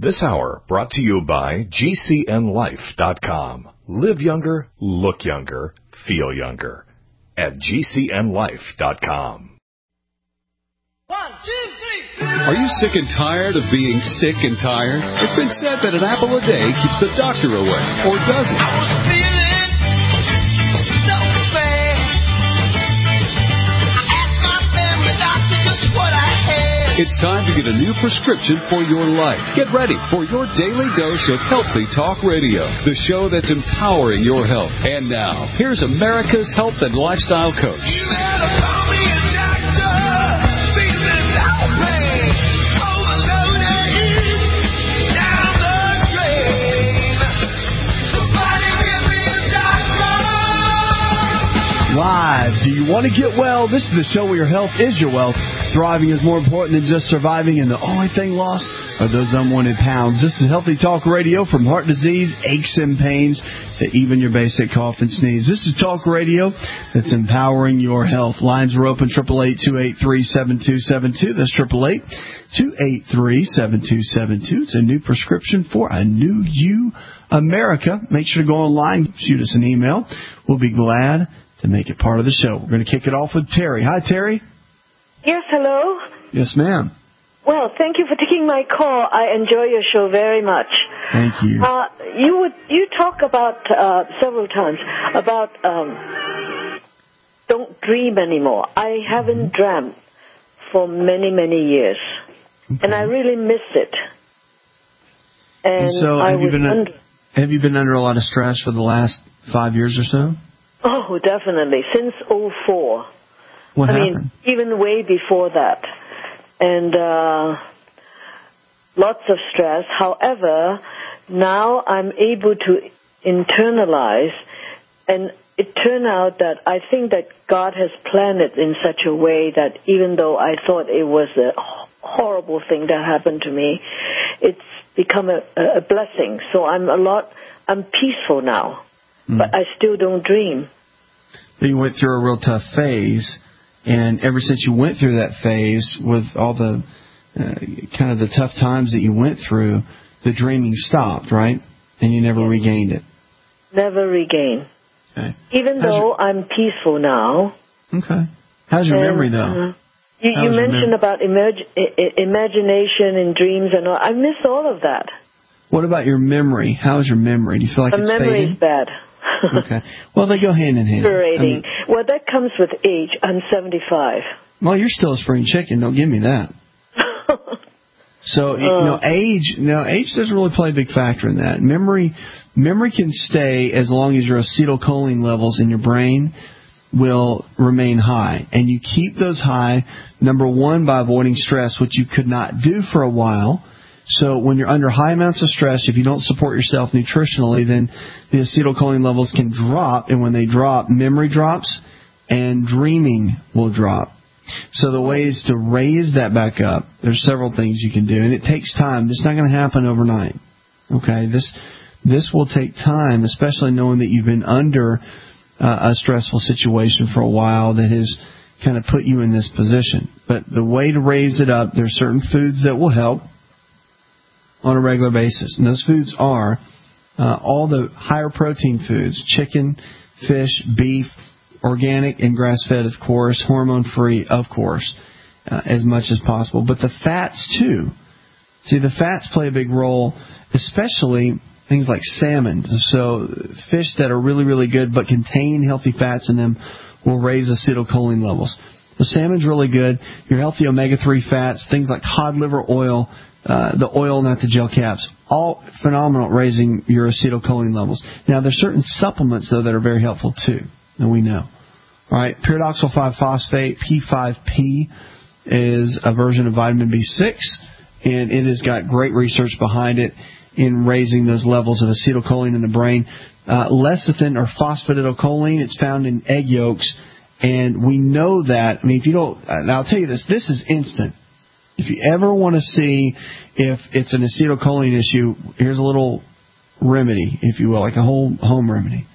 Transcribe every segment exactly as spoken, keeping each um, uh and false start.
This hour brought to you by G C N life dot com. Live younger, look younger, feel younger at G C N life dot com. One, two, three. Are you sick and tired of being sick and tired? It's been said that an apple a day keeps the doctor away, or does it? I was feeling so bad. I asked my family doctor just what I had. It's time to get a new prescription for your life. Get ready for your daily dose of Healthy Talk Radio, the show that's empowering your health. And now, here's America's health and lifestyle coach. You better call me a doctor. Feeling down pain. Overloaded. Down the drain. Somebody give me a doctor. Live. Do you want to get well? This is the show where your health is your wealth. Thriving is more important than just surviving, and the only thing lost are those unwanted pounds. This is Healthy Talk Radio, from heart disease, aches and pains, to even your basic cough and sneeze. This is Talk Radio that's empowering your health. Lines are open, eight eight eight, two eight three, seven two seven two. That's eight eight eight, two eight three, seven two seven two. It's a new prescription for a new you, America. Make sure to go online, shoot us an email. We'll be glad to make it part of the show. We're going to kick it off with Terry. Hi, Terry. Yes, hello. Yes, ma'am. Well, thank you for taking my call. I enjoy your show very much. Thank you. Uh, you would you talk about uh, several times about um, don't dream anymore. I haven't dreamt for many many years, okay. And I really miss it. And, and so, I have you been under- have you been under a lot of stress for the last five years or so? Oh, definitely, since oh four. What I happened? mean, even way before that. And uh, lots of stress. However, now I'm able to internalize, and it turned out that I think that God has planned it in such a way that even though I thought it was a horrible thing that happened to me, it's become a, a blessing. So I'm a lot, I'm peaceful now, mm. but I still don't dream. You went through a real tough phase. And ever since you went through that phase, with all the uh, kind of the tough times that you went through, the dreaming stopped, right? And you never yes. regained it. Never regained. Okay. Even How's though your... I'm peaceful now. Okay. How's your and, memory, though? Uh, you you mentioned mem- about imag- I- imagination and dreams and all. I miss all of that. What about your memory? How's your memory? Do you feel like My it's memory fading? is bad. Okay. Well, they go hand in hand. I mean, well, that comes with age. I'm seventy-five. Well, you're still a spring chicken. Don't give me that. So, uh, you know, age, you know, age doesn't really play a big factor in that. Memory, memory can stay as long as your acetylcholine levels in your brain will remain high. And you keep those high, number one, by avoiding stress, which you could not do for a while. So when you're under high amounts of stress, if you don't support yourself nutritionally, then the acetylcholine levels can drop. And when they drop, memory drops and dreaming will drop. So the ways to raise that back up, there's several things you can do. And it takes time. This is not going to happen overnight. Okay? This this will take time, especially knowing that you've been under uh, a stressful situation for a while that has kind of put you in this position. But the way to raise it up, there's certain foods that will help on a regular basis. And those foods are uh, all the higher protein foods: chicken, fish, beef, organic and grass-fed, of course, hormone-free, of course, uh, as much as possible. But the fats, too. See, the fats play a big role, especially things like salmon. So fish that are really, really good but contain healthy fats in them will raise acetylcholine levels. So salmon's really good. Your healthy omega three fats, things like cod liver oil, Uh, the oil, not the gel caps, all phenomenal at raising your acetylcholine levels. Now, there's certain supplements, though, that are very helpful, too, and we know. All right, pyridoxal five phosphate, P five P, is a version of vitamin B six, and it has got great research behind it in raising those levels of acetylcholine in the brain. Uh, lecithin, or phosphatidylcholine, it's found in egg yolks, and we know that. I mean, if you don't, and I'll tell you this, this is instant. If you ever want to see if it's an acetylcholine issue, here's a little remedy, if you will, like a whole home remedy.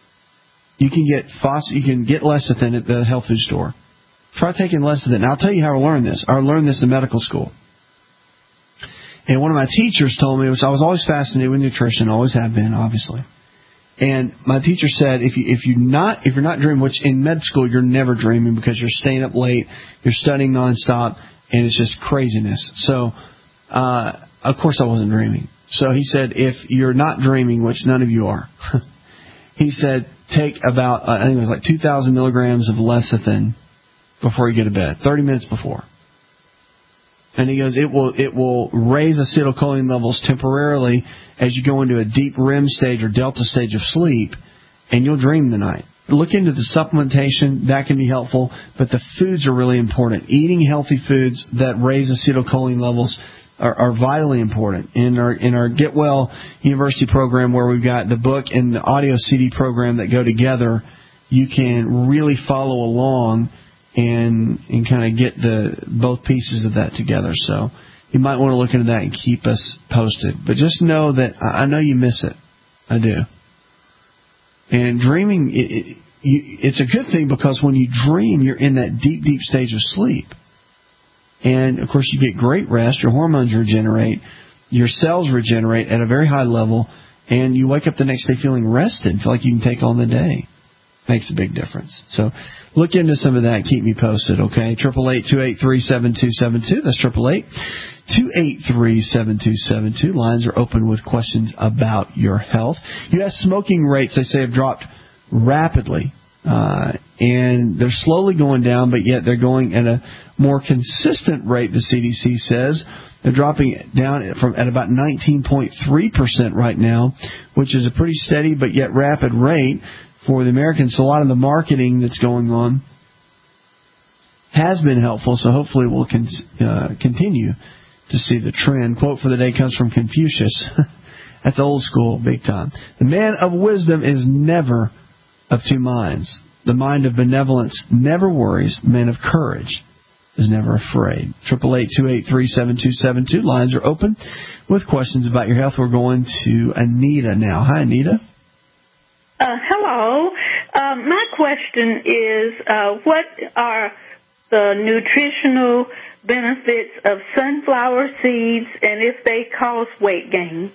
You can get phos- you can get lecithin at the health food store. Try taking lecithin. And I'll tell you how I learned this. I learned this in medical school. And one of my teachers told me, which I was always fascinated with nutrition, always have been, obviously. And my teacher said, if you if you not if you're not dreaming, which in med school you're never dreaming because you're staying up late, you're studying nonstop, and it's just craziness. So, uh, of course, I wasn't dreaming. So he said, if you're not dreaming, which none of you are, he said, take about uh, I think it was like two thousand milligrams of lecithin before you go to bed, thirty minutes before. And he goes, it will it will raise acetylcholine levels temporarily as you go into a deep R E M stage or delta stage of sleep, and you'll dream the night. Look into the supplementation. That can be helpful, but the foods are really important. Eating healthy foods that raise acetylcholine levels are, are vitally important. In our in our Get Well University program, where we've got the book and the audio C D program that go together, you can really follow along and and kind of get the both pieces of that together. So you might want to look into that and keep us posted. But just know that I know you miss it. I do. And dreaming, it, it, you, it's a good thing because when you dream, you're in that deep, deep stage of sleep. And, of course, you get great rest. Your hormones regenerate. Your cells regenerate at a very high level. And you wake up the next day feeling rested, feel like you can take on the day. Makes a big difference. So look into some of that. Keep me posted, okay? eight eight eight, two eight three, seven two seven two. That's eight eight eight, two eight three, seven two seven two. Lines are open with questions about your health. U S smoking rates, they say, have dropped rapidly. Uh, and they're slowly going down, but yet they're going at a more consistent rate, the C D C says. They're dropping down from at about nineteen point three percent right now, which is a pretty steady but yet rapid rate for the Americans. So a lot of the marketing that's going on has been helpful, so hopefully we'll con- uh, continue to see the trend. Quote for the day comes from Confucius. That's old school, big time. The man of wisdom is never of two minds. The mind of benevolence never worries. The man of courage is never afraid. eight eight eight, two eight three, seven two seven two. Lines are open with questions about your health. We're going to Anita now. Hi, Anita. Uh, hello. Uh, my question is, uh, what are the nutritional benefits of sunflower seeds and if they cause weight gain?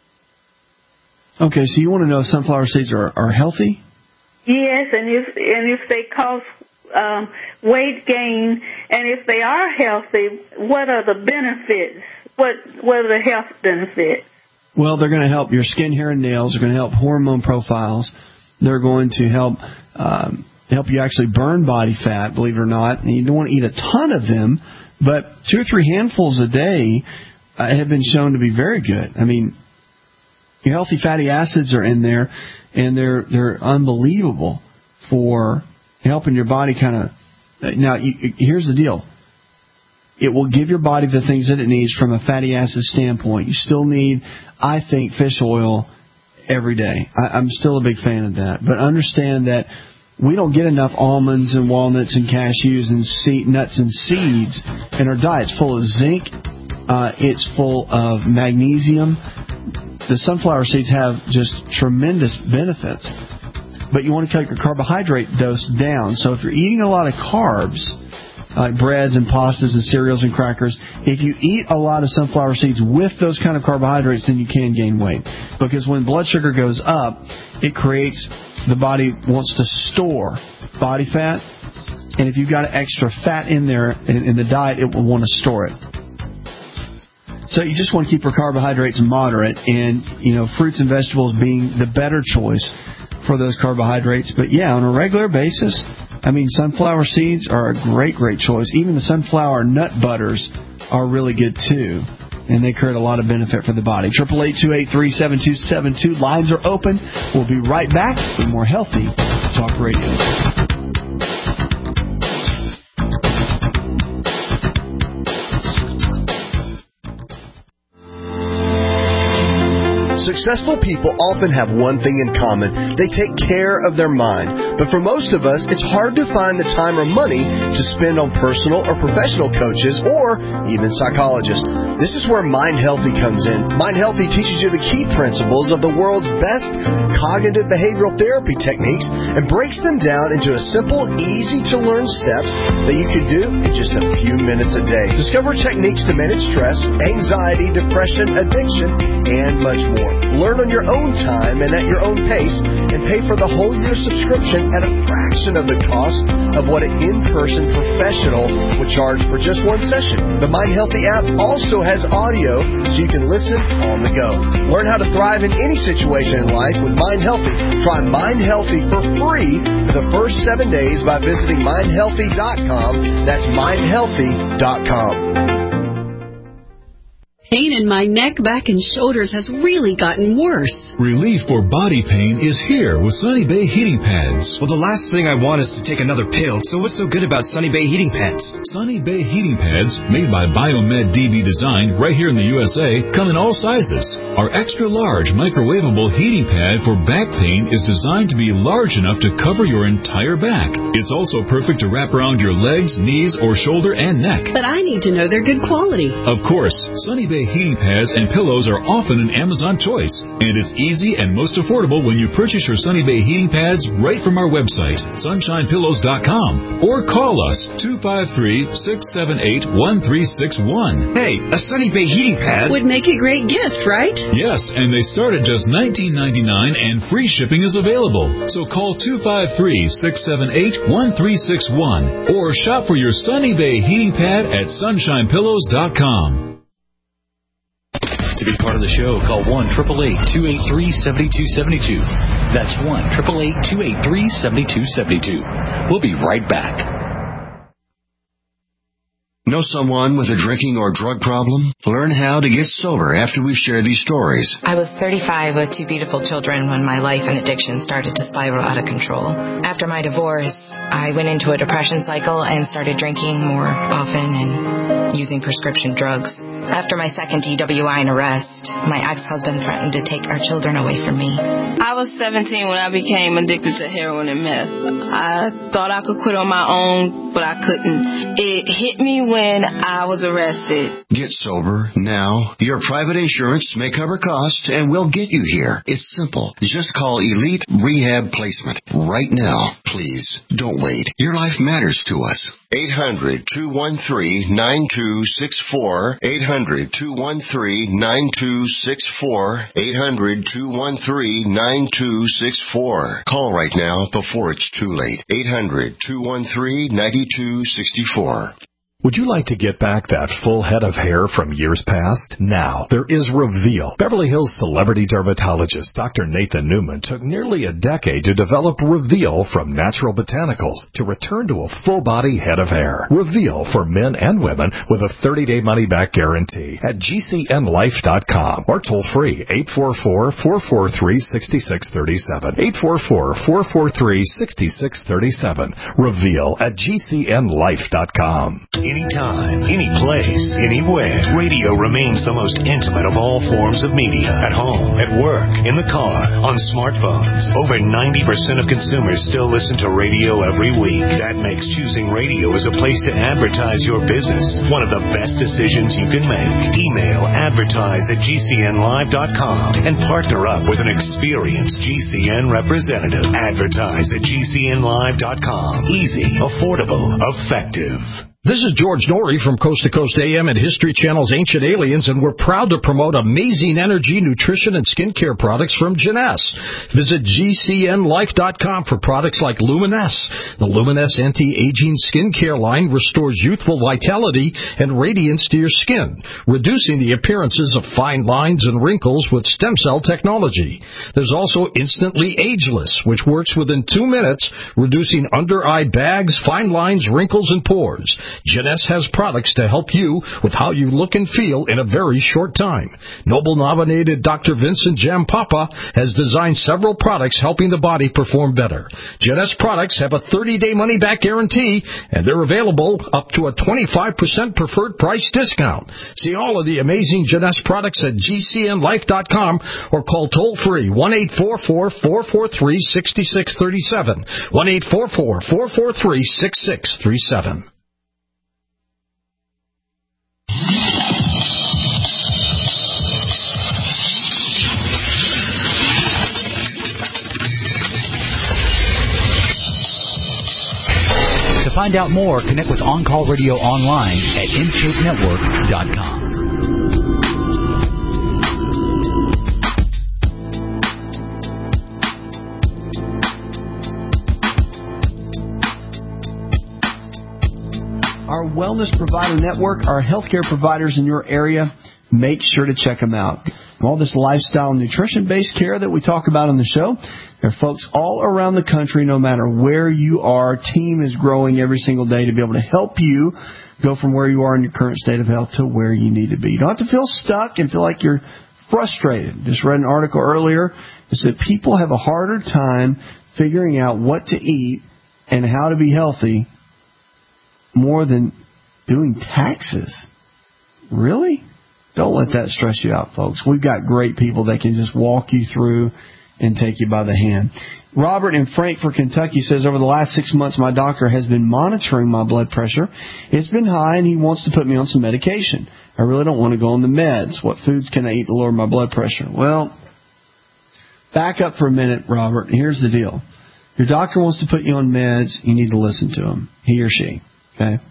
Okay, so you want to know if sunflower seeds are, are healthy? Yes, and if and if they cause um, weight gain, and if they are healthy, what are the benefits? What what are the health benefits? Well, they're going to help your skin, hair, and nails. They're going to help hormone profiles. They're going to help um, help you actually burn body fat, believe it or not. And you don't want to eat a ton of them, but two or three handfuls a day uh, have been shown to be very good. I mean, your healthy fatty acids are in there, and they're they're unbelievable for helping your body kind of. Now, you, here's the deal. It will give your body the things that it needs from a fatty acid standpoint. You still need, I think, fish oil every day. I, I'm still a big fan of that. But understand that we don't get enough almonds and walnuts and cashews and seed, nuts and seeds in our diet. It's full of zinc. Uh, it's full of magnesium. The sunflower seeds have just tremendous benefits. But you want to cut your carbohydrate dose down. So if you're eating a lot of carbs, like breads and pastas and cereals and crackers, if you eat a lot of sunflower seeds with those kind of carbohydrates, then you can gain weight. Because when blood sugar goes up, it creates, the body wants to store body fat. And if you've got extra fat in there in, in the diet, it will want to store it. So you just want to keep your carbohydrates moderate, and, you know, fruits and vegetables being the better choice for those carbohydrates. But, yeah, on a regular basis, I mean, sunflower seeds are a great, great choice. Even the sunflower nut butters are really good, too. And they create a lot of benefit for the body. eight eight eight, two eight three, seven two seven two. Lines are open. We'll be right back with more Healthy Talk Radio. Successful people often have one thing in common. They take care of their mind. But for most of us, it's hard to find the time or money to spend on personal or professional coaches or even psychologists. This is where Mind Healthy comes in. Mind Healthy teaches you the key principles of the world's best cognitive behavioral therapy techniques and breaks them down into a simple, easy-to-learn steps that you can do in just a few minutes a day. Discover techniques to manage stress, anxiety, depression, addiction, and much more. Learn on your own time and at your own pace, and pay for the whole year subscription at a fraction of the cost of what an in-person professional would charge for just one session. The Mind Healthy app also has audio so you can listen on the go. Learn how to thrive in any situation in life with Mind Healthy. Try Mind Healthy for free for the first seven days by visiting mind healthy dot com. That's mind healthy dot com. Pain in my neck, back, and shoulders has really gotten worse. Relief for body pain is here with Sunny Bay Heating Pads. Well, the last thing I want is to take another pill, so what's so good about Sunny Bay Heating Pads? Sunny Bay Heating Pads, made by Biomed D B Design right here in the U S A, come in all sizes. Our extra-large microwavable heating pad for back pain is designed to be large enough to cover your entire back. It's also perfect to wrap around your legs, knees, or shoulder and neck. But I need to know they're good quality. Of course, Sunny Bay heating pads and pillows are often an Amazon choice, and it's easy and most affordable when you purchase your Sunny Bay heating pads right from our website, sunshine pillows dot com, or call us two five three, six seven eight, one three six one. Hey, a Sunny Bay heating pad would make a great gift, right? Yes, and they start at just nineteen ninety-nine and free shipping is available. So call two five three, six seven eight, one three six one or shop for your Sunny Bay heating pad at sunshine pillows dot com. To be part of the show, call one eight eight eight, two eight three, seven two seven two. That's one eight eight eight, two eight three, seven two seven two. We'll be right back. Know someone with a drinking or drug problem? Learn how to get sober after we share these stories. I was thirty-five with two beautiful children when my life and addiction started to spiral out of control. After my divorce, I went into a depression cycle and started drinking more often and using prescription drugs. After my second D W I and arrest, my ex-husband threatened to take our children away from me. I was seventeen when I became addicted to heroin and meth. I thought I could quit on my own, but I couldn't. It hit me when I was arrested. Get sober now. Your private insurance may cover costs and we'll get you here. It's simple. Just call Elite Rehab Placement right now. Please, don't wait. Your life matters to us. eight hundred, two one three, nine two six four. eight hundred, two one three, nine two six four. eight hundred, two one three, nine two six four. Call right now before it's too late. eight hundred, two one three, nine two six four. Would you like to get back that full head of hair from years past? Now, there is Reveal. Beverly Hills celebrity dermatologist Doctor Nathan Newman took nearly a decade to develop Reveal from natural botanicals to return to a full-body head of hair. Reveal for men and women with a thirty-day money-back guarantee at G C N life dot com or toll-free eight four four, four four three, six six three seven. eight four four, four four three, six six three seven. Reveal at G C N life dot com. Anytime, any place, anywhere. Radio remains the most intimate of all forms of media. At home, at work, in the car, on smartphones. Over ninety percent of consumers still listen to radio every week. That makes choosing radio as a place to advertise your business one of the best decisions you can make. Email advertise at G C N live dot com and partner up with an experienced G C N representative. Advertise at G C N live dot com. Easy, affordable, effective. This is George Norrie from Coast to Coast A M and History Channel's Ancient Aliens, and we're proud to promote amazing energy, nutrition, and skincare products from Jeunesse. Visit G C N life dot com for products like Luminesse. The Luminesse anti-aging skincare line restores youthful vitality and radiance to your skin, reducing the appearances of fine lines and wrinkles with stem cell technology. There's also Instantly Ageless, which works within two minutes, reducing under-eye bags, fine lines, wrinkles, and pores. Jeunesse has products to help you with how you look and feel in a very short time. Nobel-nominated Doctor Vincent Jampapa has designed several products helping the body perform better. Jeunesse products have a thirty-day money-back guarantee, and they're available up to a twenty-five percent preferred price discount. See all of the amazing Jeunesse products at G C N life dot com or call toll-free one eight four four, four four three, six six three seven, one eight four four, four four three, six six three seven. To find out more, connect with On Call Radio online at in shape network dot com. Our Wellness Provider Network, our healthcare providers in your area, make sure to check them out. All this lifestyle and nutrition-based care that we talk about on the show, there are folks all around the country, no matter where you are. Team is growing every single day to be able to help you go from where you are in your current state of health to where you need to be. You don't have to feel stuck and feel like you're frustrated. Just read an article earlier that said people have a harder time figuring out what to eat and how to be healthy more than doing taxes. Really? Don't let that stress you out, folks. We've got great people that can just walk you through and take you by the hand. Robert in Frankfort, Kentucky says, over the last six months, my doctor has been monitoring my blood pressure. It's been high, and he wants to put me on some medication. I really don't want to go on the meds. What foods can I eat to lower my blood pressure? Well, back up for a minute, Robert. Here's the deal. Your doctor wants to put you on meds. You need to listen to him, he or she. Okay?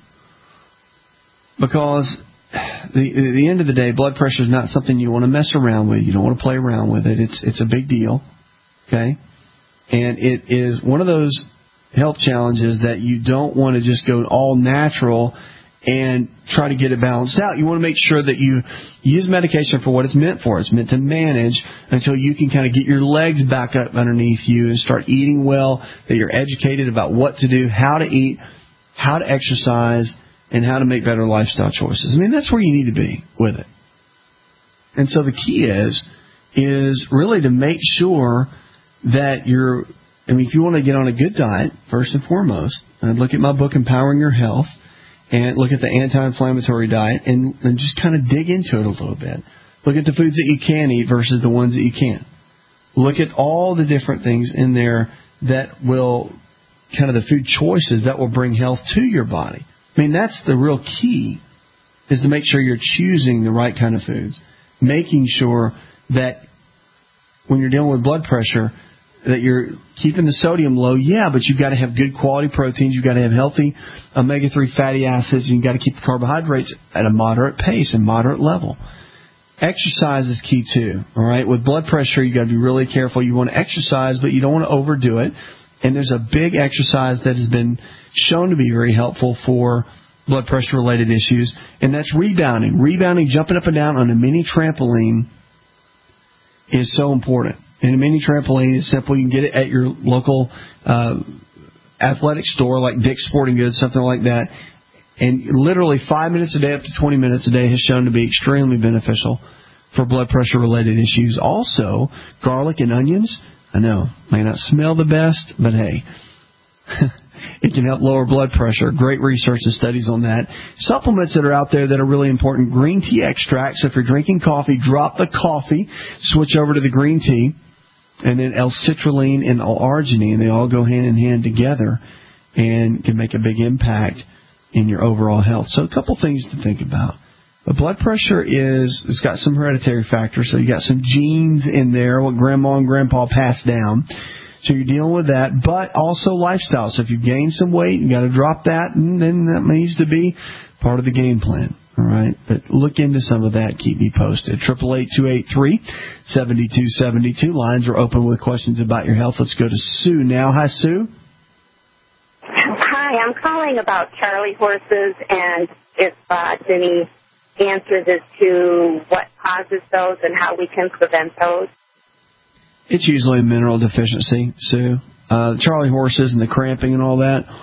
Because the, at the end of the day, blood pressure is not something you want to mess around with. You don't want to play around with it. It's it's a big deal. Okay? And it is one of those health challenges that you don't want to just go all natural and try to get it balanced out. You want to make sure that you use medication for what it's meant for. It's meant to manage until you can kind of get your legs back up underneath you and start eating well, that you're educated about what to do, how to eat, how to exercise, and how to make better lifestyle choices. I mean, that's where you need to be with it. And so the key is, is really to make sure that you're, I mean, if you want to get on a good diet, first and foremost, I'd look at my book, Empowering Your Health, and look at the anti-inflammatory diet and, and just kind of dig into it a little bit. Look at the foods that you can eat versus the ones that you can't. Look at all the different things in there that will, kind of the food choices that will bring health to your body. I mean, that's the real key, is to make sure you're choosing the right kind of foods. Making sure that when you're dealing with blood pressure, that you're keeping the sodium low, yeah, but you've got to have good quality proteins. You've got to have healthy omega three fatty acids. And you've got to keep the carbohydrates at a moderate pace and moderate level. Exercise is key, too. All right, with blood pressure, you've got to be really careful. You want to exercise, but you don't want to overdo it. And there's a big exercise that has been shown to be very helpful for blood pressure-related issues, and that's rebounding. Rebounding, jumping up and down on a mini trampoline is so important. And a mini trampoline is simple. You can get it at your local uh, athletic store like Dick's Sporting Goods, something like that. And literally five minutes a day up to twenty minutes a day has shown to be extremely beneficial for blood pressure-related issues. Also, garlic and onions, I know, may not smell the best, but hey, it can help lower blood pressure. Great research and studies on that. Supplements that are out there that are really important, green tea extracts. So if you're drinking coffee, drop the coffee, switch over to the green tea, and then L-citrulline and L-arginine. They all go hand in hand together and can make a big impact in your overall health. So a couple things to think about. But blood pressure is, it's got some hereditary factors, so you got some genes in there, what grandma and grandpa passed down. So you're dealing with that, but also lifestyle. So if you gain some weight, you got to drop that, and then that needs to be part of the game plan. All right, but look into some of that. Keep me posted. Triple eight two eight three seventy two seventy two. Lines are open with questions about your health. Let's go to Sue now. Hi, Sue. Hi, I'm calling about Charlie horses, and if uh, any answers as to what causes those and how we can prevent those. It's usually a mineral deficiency, Sue. Uh, Charlie horses and the cramping and all that.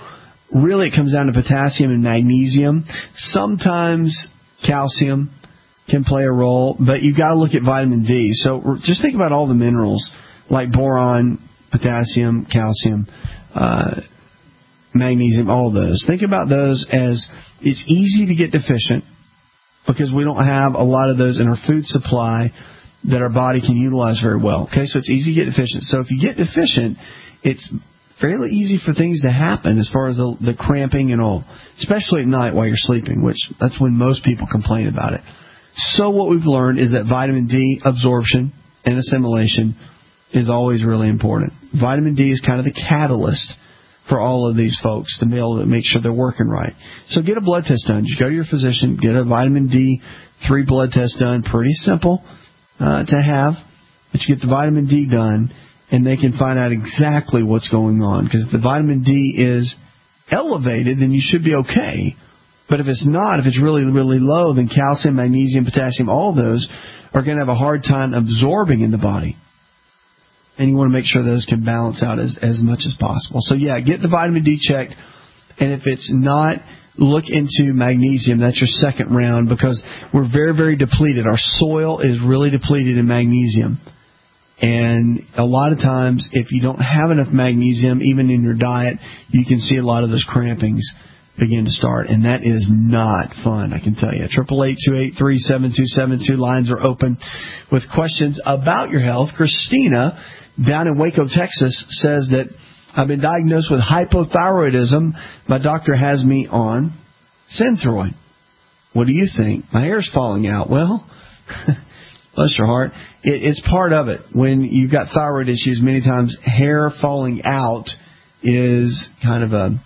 really it comes down to potassium and magnesium. Sometimes calcium can play a role, but you've got to look at vitamin D. So just think about all the minerals like boron, potassium, calcium, uh, magnesium, all those. Think about those as it's easy to get deficient because we don't have a lot of those in our food supply that our body can utilize very well. Okay, so it's easy to get deficient. So if you get deficient, it's fairly easy for things to happen as far as the, the cramping and all, especially at night while you're sleeping, which that's when most people complain about it. So what we've learned is that vitamin D absorption and assimilation is always really important. Vitamin D is kind of the catalyst for all of these folks to be able to make sure they're working right. So get a blood test done. Just go to your physician, get a vitamin D three blood test done. Pretty simple uh, to have, but you get the vitamin D done, and they can find out exactly what's going on. Because if the vitamin D is elevated, then you should be okay. But if it's not, if it's really, really low, then calcium, magnesium, potassium, all those are going to have a hard time absorbing in the body. And you want to make sure those can balance out as, as much as possible. So, yeah, get the vitamin D checked. And if it's not, look into magnesium. That's your second round because we're very, very depleted. Our soil is really depleted in magnesium. And a lot of times, if you don't have enough magnesium, even in your diet, you can see a lot of those crampings begin to start, and that is not fun, I can tell you. Triple eight two eight three seven two seven two lines are open with questions about your health. Christina, down in Waco, Texas, says that I've been diagnosed with hypothyroidism. My doctor has me on Synthroid. What do you think? My hair's falling out. Well, bless your heart. It, it's part of it. When you've got thyroid issues, many times hair falling out is kind of a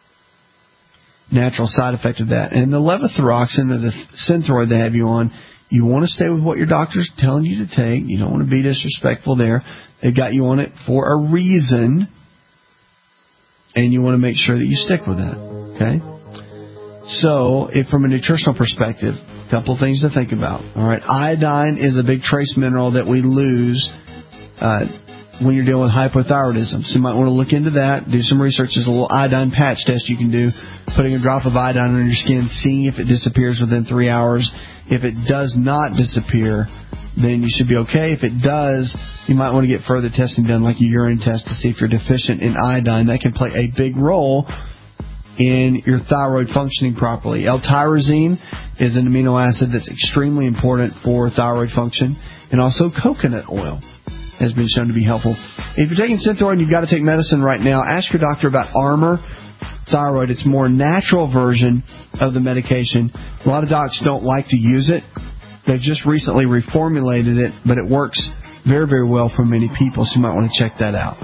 natural side effect of that. And the levothyroxine or the Synthroid they have you on, you want to stay with what your doctor's telling you to take. You don't want to be disrespectful there. They've got you on it for a reason, and you want to make sure that you stick with that. Okay? So, if from a nutritional perspective, a couple of things to think about. All right, iodine is a big trace mineral that we lose uh, when you're dealing with hypothyroidism. So you might want to look into that, do some research. There's a little iodine patch test you can do, putting a drop of iodine on your skin, seeing if it disappears within three hours. If it does not disappear, then you should be okay. If it does, you might want to get further testing done, like a urine test, to see if you're deficient in iodine. That can play a big role in your thyroid functioning properly. L-tyrosine is an amino acid that's extremely important for thyroid function, and also coconut oil has been shown to be helpful. If you're taking Synthroid and you've got to take medicine right now, ask your doctor about Armour Thyroid. It's a more natural version of the medication. A lot of docs don't like to use it. They've just recently reformulated it, but it works very, very well for many people, so you might want to check that out.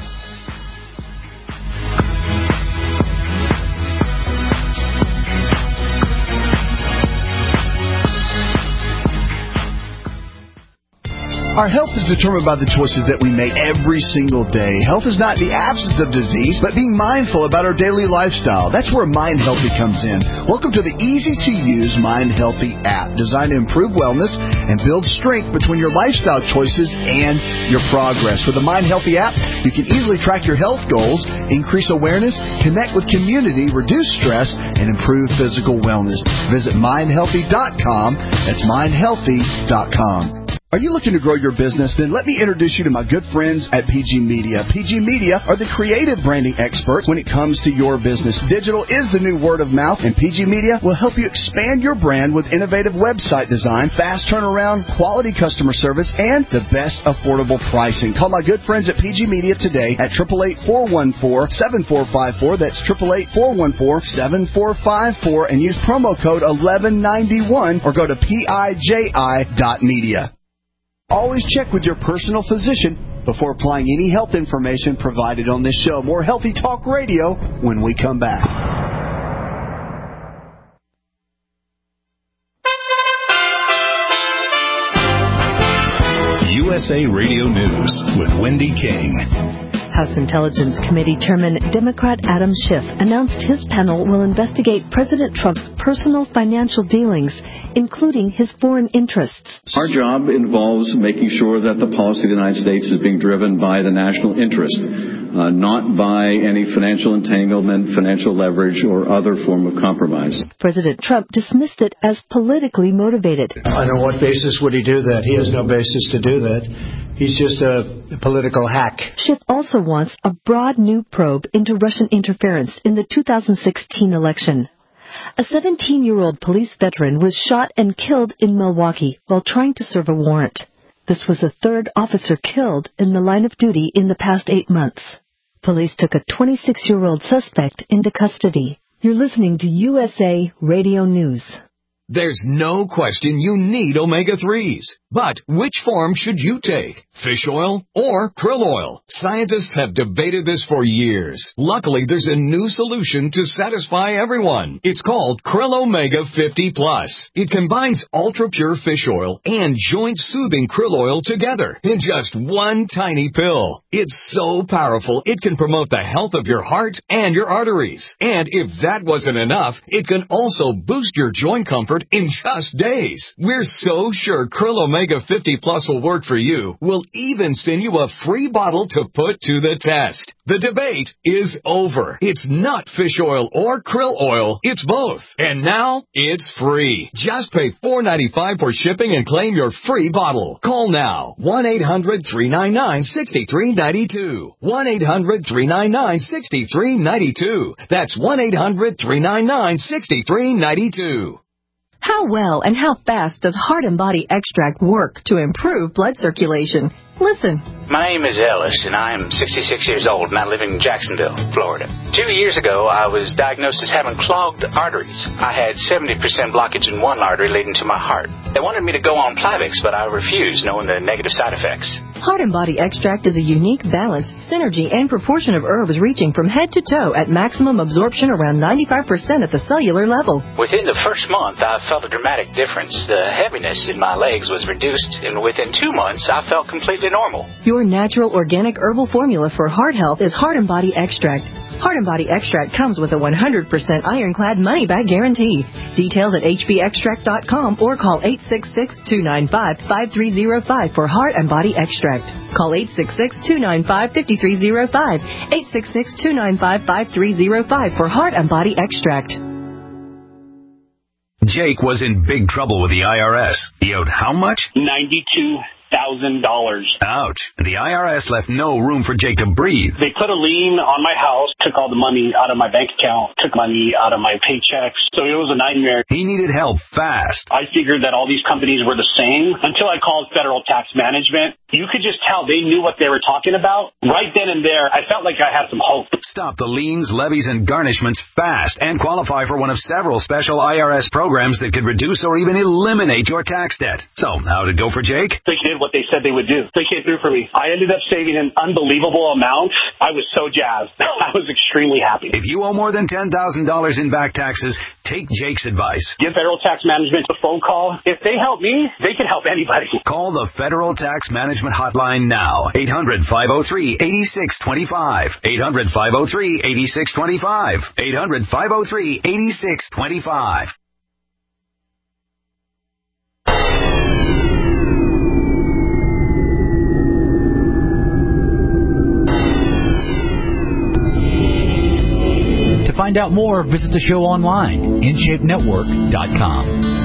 Our health is determined by the choices that we make every single day. Health is not the absence of disease, but being mindful about our daily lifestyle. That's where Mind Healthy comes in. Welcome to the easy-to-use Mind Healthy app, designed to improve wellness and build strength between your lifestyle choices and your progress. With the Mind Healthy app, you can easily track your health goals, increase awareness, connect with community, reduce stress, and improve physical wellness. Visit mind healthy dot com. That's mind healthy dot com. Are you looking to grow your business? Then let me introduce you to my good friends at P G Media. P G Media are the creative branding experts when it comes to your business. Digital is the new word of mouth, and P G Media will help you expand your brand with innovative website design, fast turnaround, quality customer service, and the best affordable pricing. Call my good friends at P G Media today at eight eight eight, four one four, seven four five four. That's eight eight eight, four one four, seven four five four, and use promo code eleven ninety-one or go to piji dot media. Always check with your personal physician before applying any health information provided on this show. More Healthy Talk Radio when we come back. U S A Radio News with Wendy King. House Intelligence Committee Chairman Democrat Adam Schiff announced his panel will investigate President Trump's personal financial dealings, including his foreign interests. Our job involves making sure that the policy of the United States is being driven by the national interest uh, not by any financial entanglement, financial leverage, or other form of compromise. President Trump dismissed it as politically motivated. On what basis would he do that? He has no basis to do that. He's just a, a political hack. Schiff also wants a broad new probe into Russian interference in the two thousand sixteen election. A seventeen-year-old police veteran was shot and killed in Milwaukee while trying to serve a warrant. This was the third officer killed in the line of duty in the past eight months. Police took a twenty-six-year-old suspect into custody. You're listening to U S A Radio News. There's no question you need omega threes. But which form should you take? Fish oil or krill oil? Scientists have debated this for years. Luckily, there's a new solution to satisfy everyone. It's called Krill Omega fifty plus. It combines ultra-pure fish oil and joint-soothing krill oil together in just one tiny pill. It's so powerful, it can promote the health of your heart and your arteries. And if that wasn't enough, it can also boost your joint comfort in just days. We're so sure Krill Omega fifty plus will work for you. We'll even send you a free bottle to put to the test. The debate is over. It's not fish oil or krill oil. It's both. And now it's free. Just pay four dollars and ninety-five cents for shipping and claim your free bottle. Call now. one eight hundred three nine nine six three nine two. one eight hundred three nine nine six three nine two. That's one eight hundred three nine nine six three nine two. How well and how fast does Heart and Body Extract work to improve blood circulation? Listen. My name is Ellis, and I am sixty-six years old, and I live in Jacksonville, Florida. Two years ago, I was diagnosed as having clogged arteries. I had seventy percent blockage in one artery leading to my heart. They wanted me to go on Plavix, but I refused, knowing the negative side effects. Heart and Body Extract is a unique balance, synergy, and proportion of herbs reaching from head to toe at maximum absorption around ninety-five percent at the cellular level. Within the first month, I felt a dramatic difference. The heaviness in my legs was reduced, and within two months, I felt completely normal. Your natural organic herbal formula for heart health is Heart and Body Extract. Heart and Body Extract comes with a one hundred percent ironclad money-back guarantee. Details at h b extract dot com or call eight six six, two nine five, five three zero five for Heart and Body Extract. Call eight six six, two nine five, five three zero five, eight six six, two nine five, five three zero five for Heart and Body Extract. Jake was in big trouble with the I R S. He owed how much? ninety-two thousand dollars. Ouch. The I R S left no room for Jake to breathe. They put a lien on my house, took all the money out of my bank account, took money out of my paychecks. So it was a nightmare. He needed help fast. I figured that all these companies were the same until I called Federal Tax Management. You could just tell they knew what they were talking about. Right then and there, I felt like I had some hope. Stop the liens, levies, and garnishments fast and qualify for one of several special I R S programs that could reduce or even eliminate your tax debt. So, how did it go for Jake? They did what they said they would do. They came through for me. I ended up saving an unbelievable amount. I was so jazzed. I was extremely happy. If you owe more than ten thousand dollars in back taxes, take Jake's advice. Give Federal Tax Management a phone call. If they help me, they can help anybody. Call the Federal Tax Management Hotline now. eight hundred, five oh three, eight six two five. eight hundred, five oh three, eight six two five. eight hundred, five oh three, eight six two five. To find out more, visit the show online, in shape network dot com.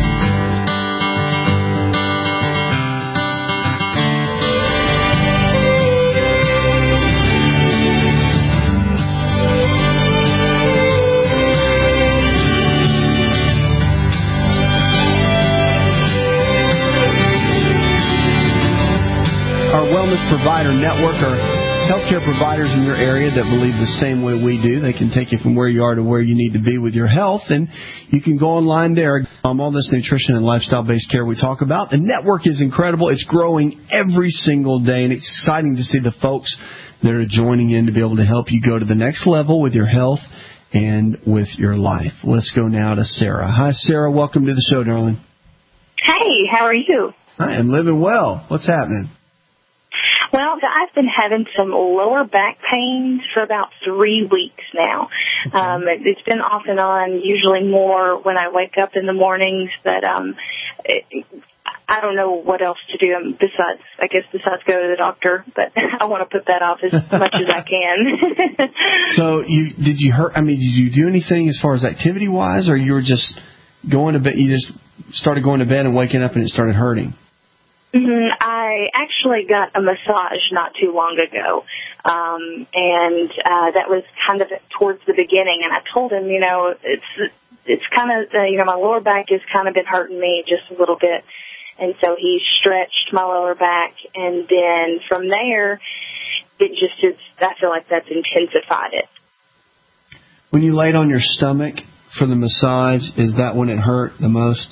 Our Wellness Provider Network are healthcare providers in your area that believe the same way we do. They can take you from where you are to where you need to be with your health, and you can go online there. Um, all this nutrition and lifestyle-based care we talk about. The network is incredible. It's growing every single day, and it's exciting to see the folks that are joining in to be able to help you go to the next level with your health and with your life. Let's go now to Sarah. Hi, Sarah. Welcome to the show, darling. Hey, how are you? I am living well. What's happening? Well, I've been having some lower back pains for about three weeks now. Um, it's been off and on, usually more when I wake up in the mornings, but um, it, I don't know what else to do besides, I guess, besides go to the doctor. But I want to put that off as much as I can. So, you did you hurt? I mean, did you do anything as far as activity wise, or you were just going to bed? You just started going to bed and waking up, and it started hurting. Mm-hmm. I actually got a massage not too long ago, um, and uh, that was kind of towards the beginning. And I told him, you know, it's it's kind of, uh, you know, my lower back has kind of been hurting me just a little bit. And so he stretched my lower back, and then from there, it just, it's, I feel like that's intensified it. When you laid on your stomach for the massage, is that when it hurt the most?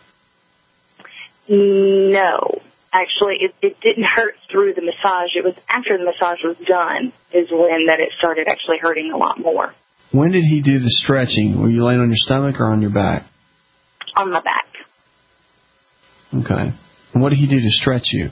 No. Actually, it, it didn't hurt through the massage. It was after the massage was done is when that it started actually hurting a lot more. When did he do the stretching? Were you laying on your stomach or on your back? On my back. Okay. And what did he do to stretch you?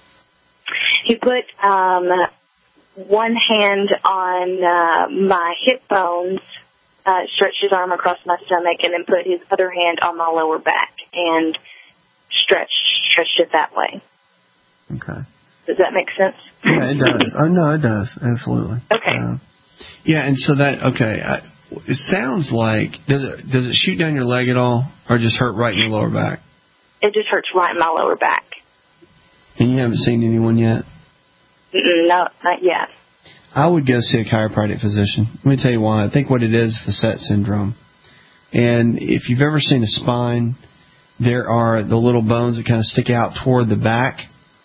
He put um, one hand on uh, my hip bones, uh, stretched his arm across my stomach, and then put his other hand on my lower back and stretched, stretched it that way. Okay. Does that make sense? Yeah, it does. Oh, no, it does. Absolutely. Okay. Uh, yeah, and so that, okay, I, it sounds like, does it does it shoot down your leg at all, or just hurt right in your lower back? It just hurts right in my lower back. And you haven't seen anyone yet? Mm-mm, no, not yet. I would go see a chiropractic physician. Let me tell you why. I think what it is, facet syndrome. And if you've ever seen a spine, there are the little bones that kind of stick out toward the back,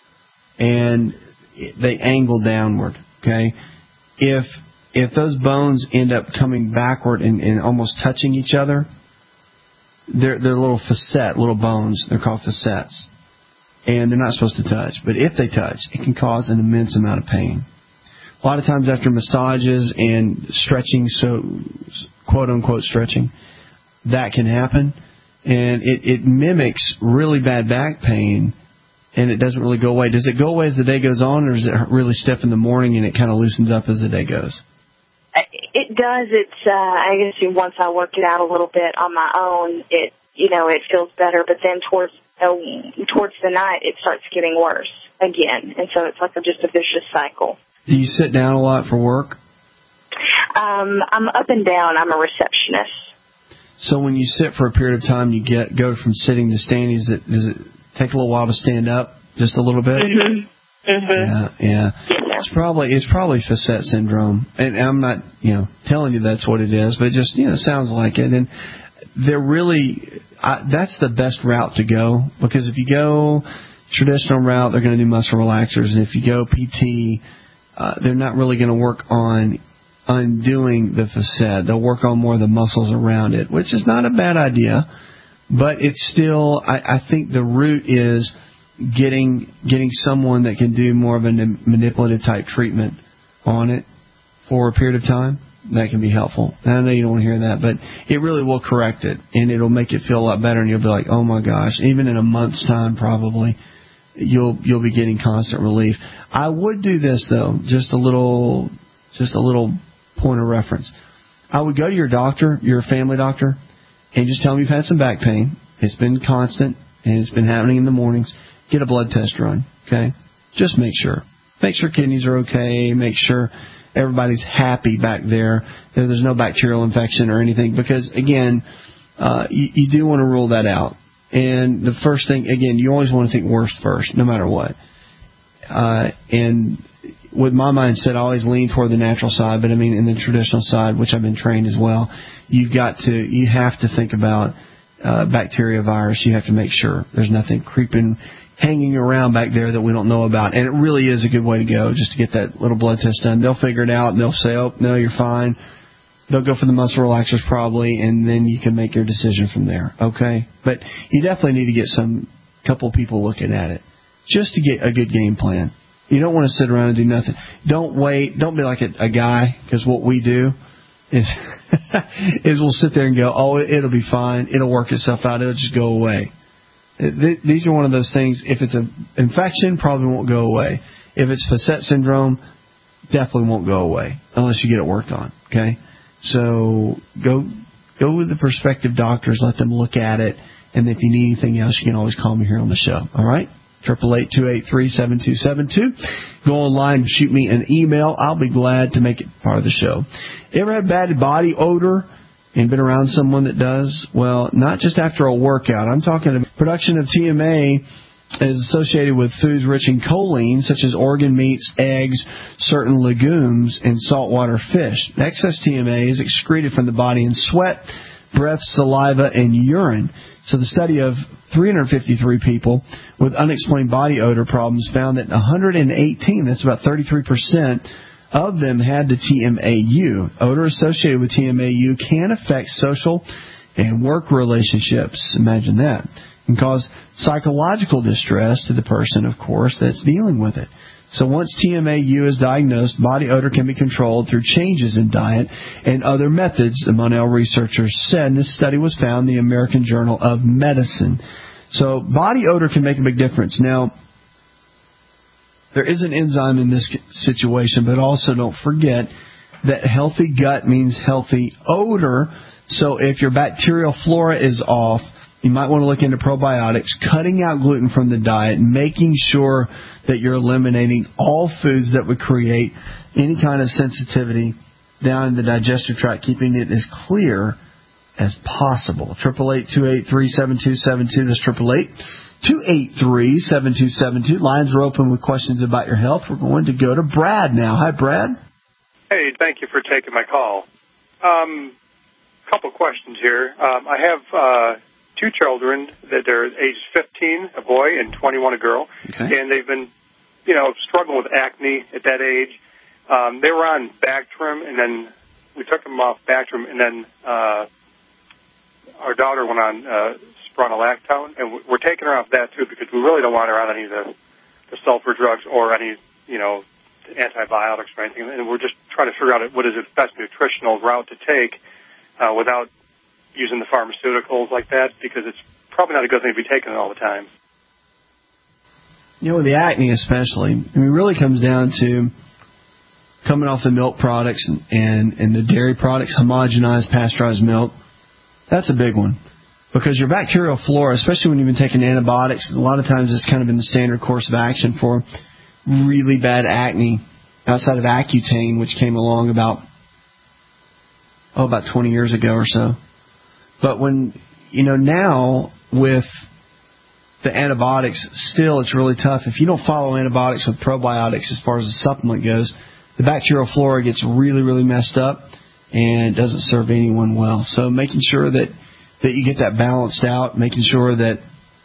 and they angle downward, okay? If if those bones end up coming backward and, and almost touching each other, they're, they're little facet, little bones. They're called facets. And they're not supposed to touch. But if they touch, it can cause an immense amount of pain. A lot of times after massages and stretching, so quote-unquote stretching, that can happen. And it, it mimics really bad back pain, and it doesn't really go away. Does it go away as the day goes on, or is it really stiff in the morning and it kind of loosens up as the day goes? It does. It's, uh, I guess once I work it out a little bit on my own, it, you know, it feels better. But then towards, uh, towards the night, it starts getting worse again. And so it's like a, just a vicious cycle. Do you sit down a lot for work? Um, I'm up and down. I'm a receptionist. So when you sit for a period of time, you get go from sitting to standing. Does it, does it take a little while to stand up, just a little bit? Mm-hmm. Mm-hmm. Yeah, yeah. It's probably it's probably facet syndrome, and I'm not you know telling you that's what it is, but it just you know sounds like it. And they're really I, that's the best route to go, because if you go traditional route, they're going to do muscle relaxers, and if you go P T, uh, they're not really going to work on undoing the facet. They'll work on more of the muscles around it, which is not a bad idea, but it's still I, I think the root is getting getting someone that can do more of a manipulative type treatment on it for a period of time. That can be helpful. And I know you don't want to hear that, but it really will correct it, and it'll make it feel a lot better, and you'll be like, oh my gosh, even in a month's time probably you'll you'll be getting constant relief. I would do this though, just a little just a little point of reference. I would go to your doctor, your family doctor, and just tell them you've had some back pain. It's been constant and it's been happening in the mornings. Get a blood test run, okay? Just make sure. Make sure kidneys are okay. Make sure everybody's happy back there, that there's no bacterial infection or anything. Because, again, uh, you, you do want to rule that out. And the first thing, again, you always want to think worst first, no matter what. Uh, and with my mindset, I always lean toward the natural side. But, I mean, in the traditional side, which I've been trained as well, you've got to, you have to think about uh, bacteria, virus. You have to make sure there's nothing creeping hanging around back there that we don't know about. And it really is a good way to go, just to get that little blood test done. They'll figure it out, and they'll say, oh, no, you're fine. They'll go for the muscle relaxers probably, and then you can make your decision from there, okay? But you definitely need to get some couple people looking at it, just to get a good game plan. You don't want to sit around and do nothing. Don't wait. Don't be like a, a guy, because what we do is, is we'll sit there and go, oh, it'll be fine. It'll work itself out. It'll just go away. These are one of those things, if it's an infection, probably won't go away. If it's facet syndrome, definitely won't go away unless you get it worked on, okay? So go go with the prospective doctors, let them look at it, And if you need anything else, you can always call me here on the show. All right? eight eight eight, two eight three, seven two seven two. Go online and shoot me an email. I'll be glad to make it part of the show. Ever had bad body odor and been around someone that does? Well, not just after a workout. I'm talking about production of T M A is associated with foods rich in choline, such as organ meats, eggs, certain legumes, and saltwater fish. Excess T M A is excreted from the body in sweat, breath, saliva, and urine. So the study of three hundred fifty-three people with unexplained body odor problems found that one hundred eighteen, that's about thirty-three percent, of them had the T M A U. Odor associated with T M A U can affect social and work relationships. Imagine that. Can cause psychological distress to the person, of course, that's dealing with it. So once T M A U is diagnosed, body odor can be controlled through changes in diet and other methods, the Monell researchers said. And this study was found in the American Journal of Medicine. So body odor can make a big difference. Now, there is an enzyme in this situation, but also don't forget that healthy gut means healthy odor. So if your bacterial flora is off, you might want to look into probiotics, cutting out gluten from the diet, making sure that you're eliminating all foods that would create any kind of sensitivity down in the digestive tract, keeping it as clear as possible. eight eight eight, two eight three, seven two seven two. That's eight eight eight, two eight three, seven two seven two. Lines are open with questions about your health. We're going to go to Brad now. Hi, Brad. Hey, thank you for taking my call. Um, couple questions here. Um, I have... Uh, two children that are aged fifteen, a boy, and twenty-one, a girl. Okay. And they've been, you know, struggling with acne at that age. Um, they were on Bactrim, and then we took them off Bactrim, and then uh, our daughter went on uh, spironolactone, and we're taking her off that, too, because we really don't want her on any of the, the sulfur drugs or any, you know, antibiotics or anything. And we're just trying to figure out what is the best nutritional route to take uh, without using the pharmaceuticals like that, because it's probably not a good thing to be taking it all the time. You know, with the acne especially, I mean, it really comes down to coming off the milk products and, and, and the dairy products, homogenized, pasteurized milk. That's a big one. Because your bacterial flora, especially when you've been taking antibiotics, a lot of times it's kind of been the standard course of action for really bad acne, outside of Accutane, which came along about, oh, about twenty years ago or so. But when, you know, now with the antibiotics, still it's really tough. If you don't follow antibiotics with probiotics as far as the supplement goes, the bacterial flora gets really, really messed up and doesn't serve anyone well. So making sure that, that you get that balanced out, making sure that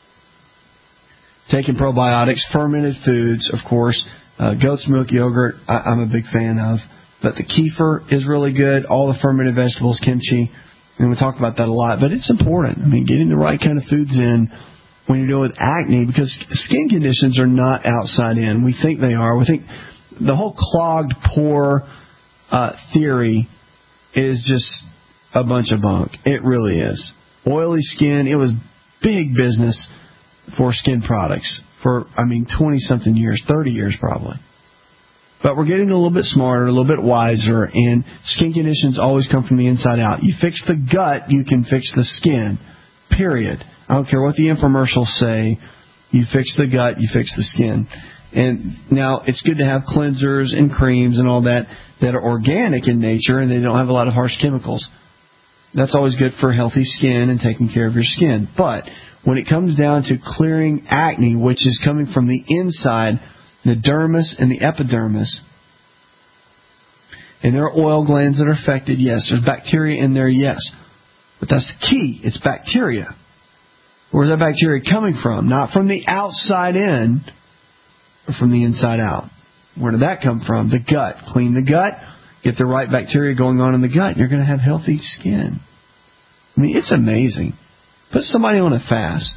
taking probiotics, fermented foods, of course, uh, goat's milk yogurt, I, I'm a big fan of. But the kefir is really good, all the fermented vegetables, kimchi. And we talk about that a lot, but it's important. I mean, getting the right kind of foods in when you're dealing with acne, because skin conditions are not outside in. We think they are. We think the whole clogged pore uh, theory is just a bunch of bunk. It really is. Oily skin, it was big business for skin products for, I mean, twenty-something years, thirty years probably. But we're getting a little bit smarter, a little bit wiser, and skin conditions always come from the inside out. You fix the gut, you can fix the skin, period. I don't care what the infomercials say. You fix the gut, you fix the skin. And now it's good to have cleansers and creams and all that that are organic in nature and they don't have a lot of harsh chemicals. That's always good for healthy skin and taking care of your skin. But when it comes down to clearing acne, which is coming from the inside, the dermis and the epidermis, and there are oil glands that are affected, yes. There's bacteria in there, yes. But that's the key. It's bacteria. Where's that bacteria coming from? Not from the outside in, but from the inside out. Where did that come from? The gut. Clean the gut. Get the right bacteria going on in the gut. And you're going to have healthy skin. I mean, it's amazing. Put somebody on a fast.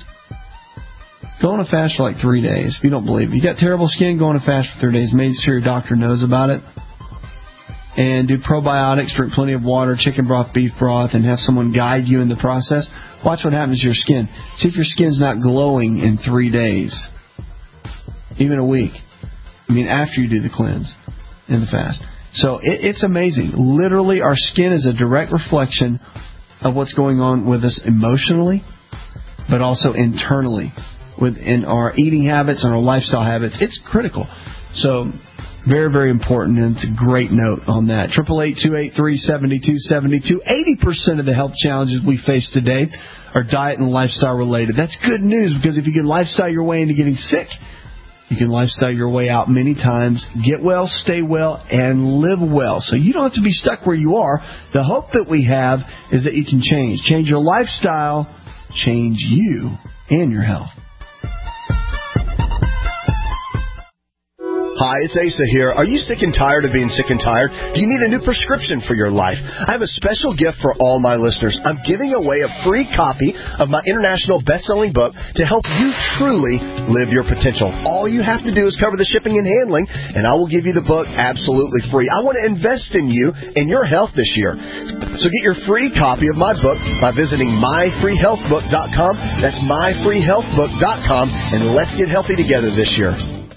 Go on a fast for like three days if you don't believe it. You got terrible skin, go on a fast for three days. Make sure your doctor knows about it. And do probiotics, drink plenty of water, chicken broth, beef broth, and have someone guide you in the process. Watch what happens to your skin. See if your skin's not glowing in three days. Even a week. I mean, after you do the cleanse and the fast. So it, it's amazing. Literally, our skin is a direct reflection of what's going on with us emotionally. but also internally within our eating habits and our lifestyle habits. It's critical. So very, very important, and it's a great note on that. Triple eight two eight three seven two seven two. Eighty percent of the health challenges we face today are diet and lifestyle related. That's good news, because if you can lifestyle your way into getting sick, you can lifestyle your way out many times. Get well, stay well, and live well. So you don't have to be stuck where you are. The hope that we have is that you can change. Change your lifestyle, change you and your health. Hi, it's Asa here. Are you sick and tired of being sick and tired? Do you need a new prescription for your life? I have a special gift for all my listeners. I'm giving away a free copy of my international best-selling book to help you truly live your potential. All you have to do is cover the shipping and handling, and I will give you the book absolutely free. I want to invest in you and your health this year. So get your free copy of my book by visiting my free health book dot com. That's my free health book dot com, and let's get healthy together this year.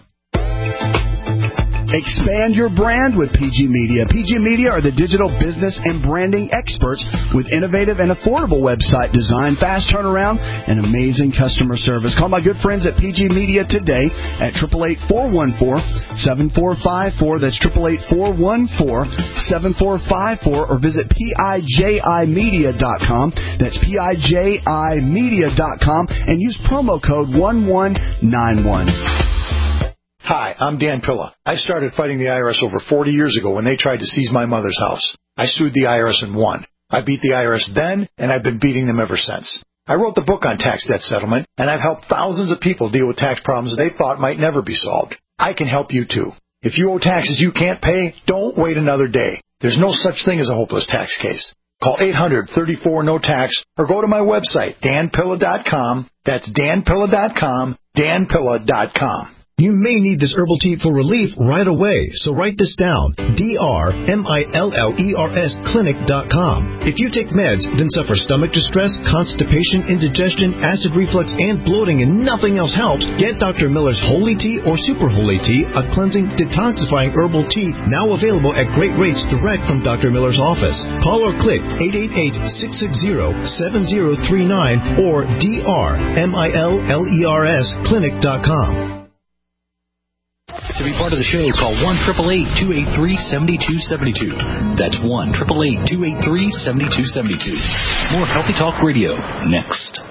Expand your brand with P G Media. P G Media are the digital business and branding experts with innovative and affordable website design, fast turnaround, and amazing customer service. Call my good friends at P G Media today at eight eight eight, four one four, seven four five four. That's eight eight eight, four one four, seven four five four, or visit P I J I media dot com. That's P I J I media dot com, and use promo code one one nine one. Hi, I'm Dan Pilla. I started fighting the I R S over forty years ago when they tried to seize my mother's house. I sued the I R S and won. I beat the I R S then, and I've been beating them ever since. I wrote the book on tax debt settlement, and I've helped thousands of people deal with tax problems they thought might never be solved. I can help you too. If you owe taxes you can't pay, don't wait another day. There's no such thing as a hopeless tax case. Call eight hundred, thirty-four, no tax, or go to my website, dan pilla dot com. That's dan pilla dot com, dan pilla dot com. You may need this herbal tea for relief right away, so write this down. D R M I L L E R S clinic dot com. If you take meds, then suffer stomach distress, constipation, indigestion, acid reflux, and bloating, and nothing else helps, get Doctor Miller's Holy Tea or Super Holy Tea, a cleansing, detoxifying herbal tea now available at great rates direct from Doctor Miller's office. Call or click eight eight eight, six six zero, seven zero three nine or D R M I L L E R S clinic dot com. To be part of the show, call one eight eight eight, two eight three, seven two seven two. That's one eight eight eight, two eight three, seven two seven two. More Healthy Talk Radio next.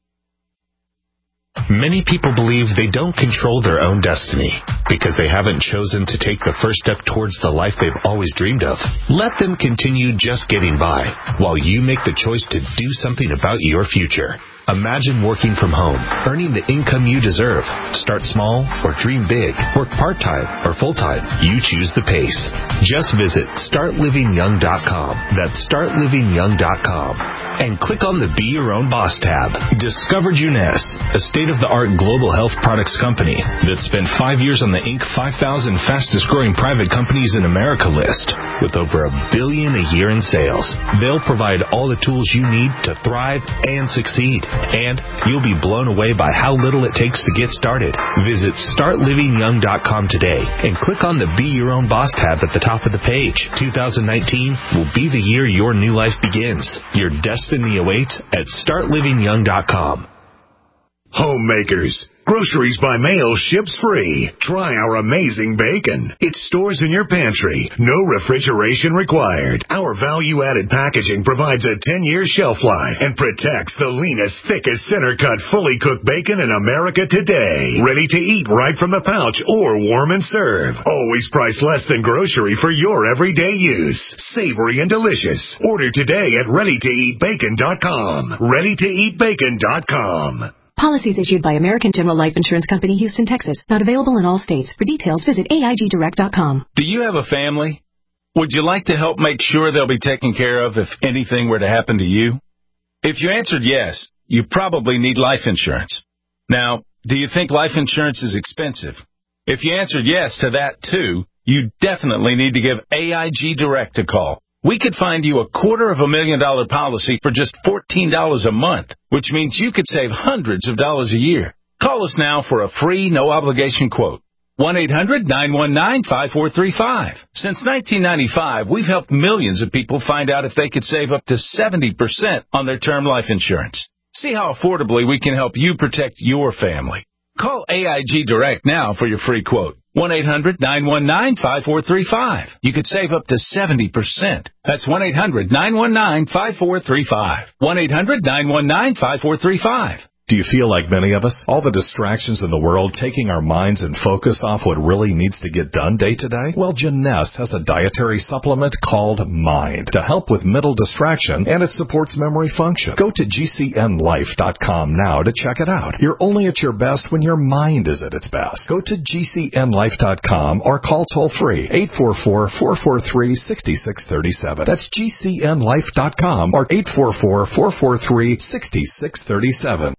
Many people believe they don't control their own destiny because they haven't chosen to take the first step towards the life they've always dreamed of. Let them continue just getting by while you make the choice to do something about your future. Imagine working from home, earning the income you deserve. Start small or dream big. Work part-time or full-time. You choose the pace. Just visit start living young dot com. That's start living young dot com. And click on the Be Your Own Boss tab. Discover Juness, a state-of-the-art global health products company that spent five years on the Inc five thousand fastest-growing private companies in America list with over a billion a year in sales. They'll provide all the tools you need to thrive and succeed. And you'll be blown away by how little it takes to get started. Visit start living young dot com today and click on the Be Your Own Boss tab at the top of the page. two thousand nineteen will be the year your new life begins. Your destiny awaits at start living young dot com. Homemakers. Groceries by mail ships free. Try our amazing bacon. It stores in your pantry. No refrigeration required. Our value-added packaging provides a ten-year shelf life and protects the leanest, thickest, center-cut, fully cooked bacon in America today. Ready to eat right from the pouch or warm and serve. Always priced less than grocery for your everyday use. Savory and delicious. Order today at ready to eat bacon dot com. ready to eat bacon dot com. Policies issued by American General Life Insurance Company, Houston, Texas. Not available in all states. For details, visit A I G direct dot com. Do you have a family? Would you like to help make sure they'll be taken care of if anything were to happen to you? If you answered yes, you probably need life insurance. Now, do you think life insurance is expensive? If you answered yes to that too, you definitely need to give A I G Direct a call. We could find you a quarter of a million dollar policy for just fourteen dollars a month, which means you could save hundreds of dollars a year. Call us now for a free, no-obligation quote. one eight hundred, nine one nine, five four three five. Since nineteen ninety-five, we've helped millions of people find out if they could save up to seventy percent on their term life insurance. See how affordably we can help you protect your family. Call A I G Direct now for your free quote. one eight hundred nine one nine five four three five. You could save up to seventy percent. That's one eight hundred nine one nine five four three five. one eight hundred nine one nine five four three five. Do you feel like many of us? All the distractions in the world taking our minds and focus off what really needs to get done day to day? Well, Jeunesse has a dietary supplement called Mind to help with mental distraction, and it supports memory function. Go to G C N life dot com now to check it out. You're only at your best when your mind is at its best. Go to G C N life dot com or call toll-free eight four four, four four three, six six three seven. That's G C N life dot com or eight four four, four four three, six six three seven.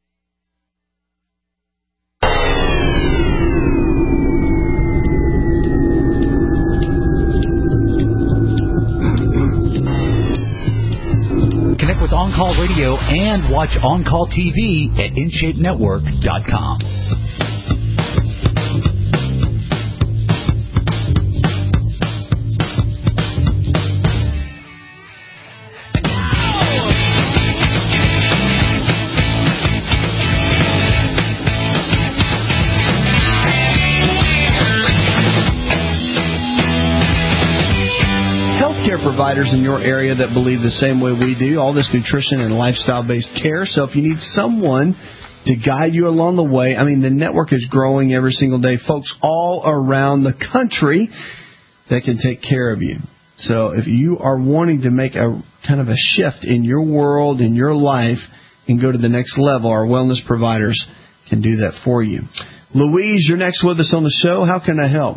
Connect with On Call Radio and watch On Call T V at in shape network dot com. Providers in your area that believe the same way we do, all this nutrition and lifestyle-based care. So if you need someone to guide you along the way, I mean, the network is growing every single day. Folks all around the country that can take care of you. So if you are wanting to make a kind of a shift in your world, in your life, and go to the next level, our wellness providers can do that for you. Louise, you're next with us on the show. How can I help?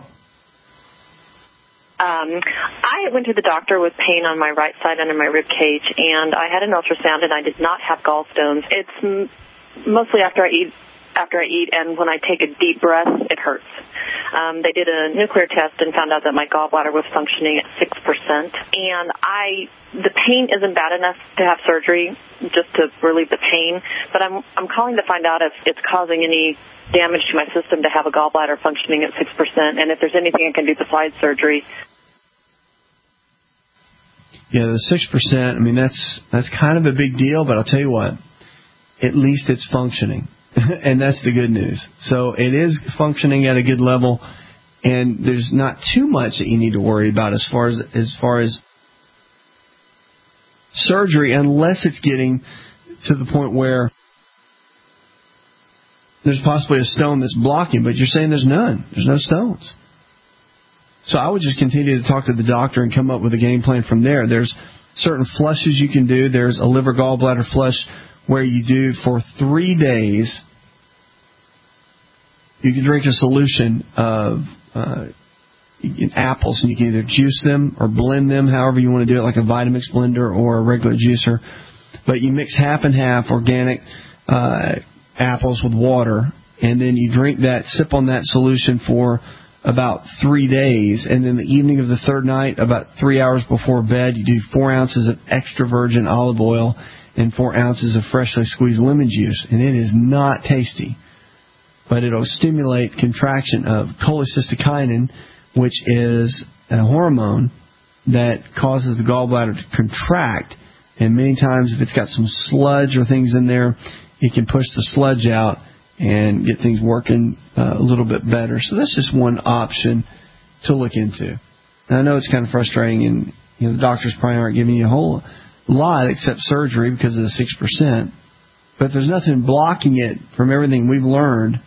Um, I went to the doctor with pain on my right side under my rib cage, and I had an ultrasound, and I did not have gallstones. It's m- mostly after I eat, after I eat, and when I take a deep breath, it hurts. Um, they did a nuclear test and found out that my gallbladder was functioning at six percent, and I, the pain isn't bad enough to have surgery just to relieve the pain, but I'm I'm calling to find out if it's causing any damage to my system to have a gallbladder functioning at six percent, and if there's anything I can do besides surgery. Yeah, the six percent, I mean, that's that's kind of a big deal, but I'll tell you what, at least it's functioning, and that's the good news. So it is functioning at a good level, and there's not too much that you need to worry about as far as as far as surgery, unless it's getting to the point where there's possibly a stone that's blocking, but you're saying there's none. There's no stones. So I would just continue to talk to the doctor and come up with a game plan from there. There's certain flushes you can do. There's a liver gallbladder flush where you do for three days. You can drink a solution of uh, apples, and you can either juice them or blend them, however you want to do it, like a Vitamix blender or a regular juicer. But you mix half and half organic uh, apples with water, and then you drink that, sip on that solution for about three days, and then the evening of the third night, about three hours before bed, you do four ounces of extra virgin olive oil and four ounces of freshly squeezed lemon juice, and it is not tasty, but it'll stimulate contraction of cholecystokinin, which is a hormone that causes the gallbladder to contract, and many times if it's got some sludge or things in there, it can push the sludge out and get things working uh, a little bit better. So that's just one option to look into. Now, I know it's kind of frustrating, and you know the doctors probably aren't giving you a whole lot except surgery because of the six percent. But there's nothing blocking it from everything we've learned.